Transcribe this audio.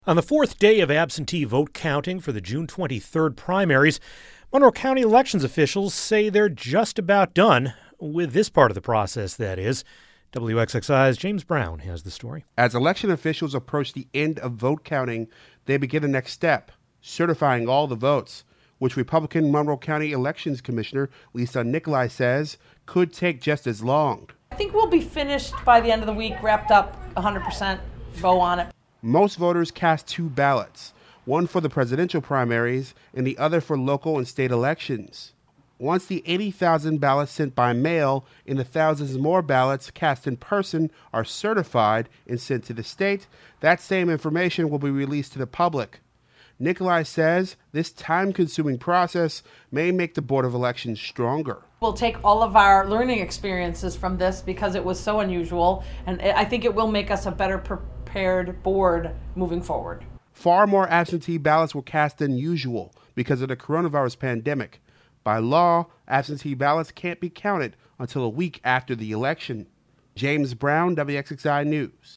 On the fourth day of absentee vote counting for the June 23rd primaries, Monroe County elections officials say they're just about done with this part of the process, that is. WXXI's James Brown has the story. As election officials approach the end of vote counting, they begin the next step, certifying all the votes, which Republican Monroe County Elections Commissioner Lisa Nicolai says could take just as long. I think we'll be finished by the end of the week, wrapped up 100%, go on it. Most voters cast two ballots, one for the presidential primaries and the other for local and state elections. Once the 80,000 ballots sent by mail and the thousands more ballots cast in person are certified and sent to the state, that same information will be released to the public. Nicolai says this time-consuming process may make the Board of Elections stronger. We'll take all of our learning experiences from this because it was so unusual, and I think it will make us a better prepared board moving forward. Far more absentee ballots were cast than usual because of the coronavirus pandemic. By law, absentee ballots can't be counted until a week after the election. James Brown, WXXI News.